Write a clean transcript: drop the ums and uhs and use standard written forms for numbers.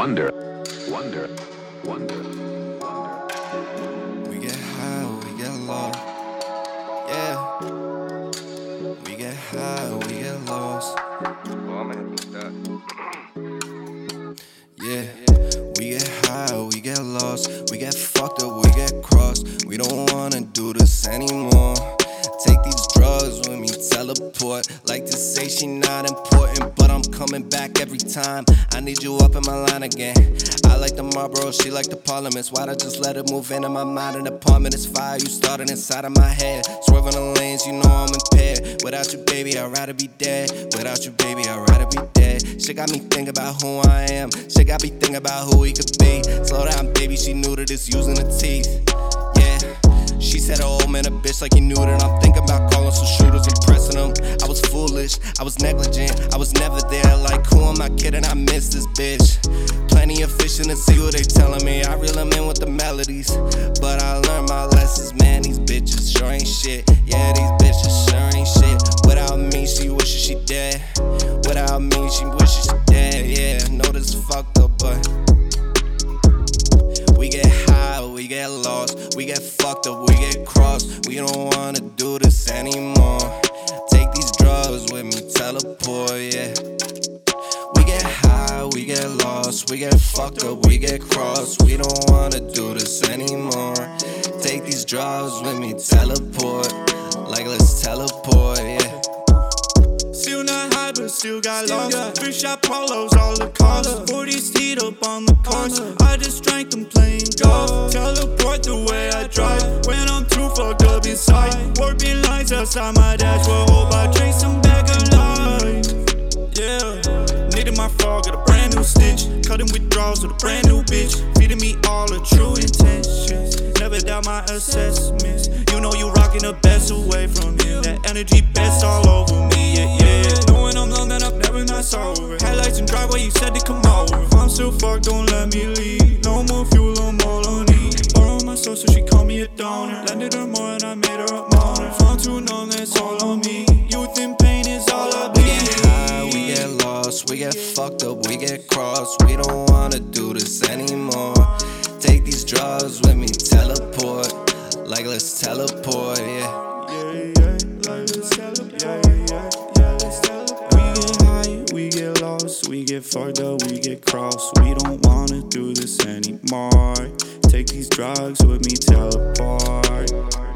wonder, wonder, wonder. We get high, we get low. Yeah. We get high, we get lost. Yeah. We get high, we get lost. We get fucked up, we get crossed. We don't wanna do this anymore. Take these drugs with me, teleport. Like to say she not important, but I'm coming back every time. I need you up in my line again. I like the Marlboro, she like the Parliaments. Why'd I just let it move into my mind? An apartment is fire, you started inside of my head. Swerving the lanes, you know I'm impaired. Without you, baby, I'd rather be dead. Without you, baby, I'd rather be dead. Shit got me thinking about who I am. Shit got me thinking about who we could be. Slow down, baby, she knew that it's using the teeth. Yeah. She said, oh man, a bitch like you knew that. I'm thinking about calling some shooters and pressing them. I was foolish, I was negligent, I was never there. Like, who am I kidding? I miss this bitch. Plenty of fish in the sea, what they telling me. I reel them in with the melodies, but I learned my lessons, man. These bitches sure ain't shit. Yeah, these bitches sure ain't shit. Without me, she wishes she dead. Without me, she wishes she dead. Yeah, know this is fucked up, but we get high, we get lost. We get fucked up, we get crossed. We don't wanna do this anymore. Take these drugs with me, teleport, yeah. We get high, we get lost. We get fucked up, we get crossed. We don't wanna do this anymore. Take these drugs with me, teleport. Like let's teleport, yeah. Still not high, but still got lost. 3-shot polos, all the cars. 40s teed up on the cars. I just drank them playing golf. Teleport the way I drive when I'm too fucked up inside. Warping lines outside my dashboard. Hope I drink some back alive. Yeah. Needed my frog, got a brand new stitch. Cutting withdrawals with a brand new bitch. Feeding me all the true intentions. Never doubt my assessments. You know you rocking the best away from you. That energy best all over me, yeah, yeah. Knowing I'm long and I've never not sober. Headlights and driveway, you said to come over. If I'm still fucked, don't let me leave. No more fuel, I'm all on E. Borrow my soul, so she called me a donor. Lended her more and I made her a moaner. If I'm too numb, that's all on me. Youth and pain is all I We get high, we get lost. We get fucked up, we get crossed. We don't wanna do this anymore. Take these drugs with me, teleport. Like let's teleport, yeah. We get lost, we get fucked up, we get crossed. We don't wanna do this anymore. Take these drugs with me, teleport.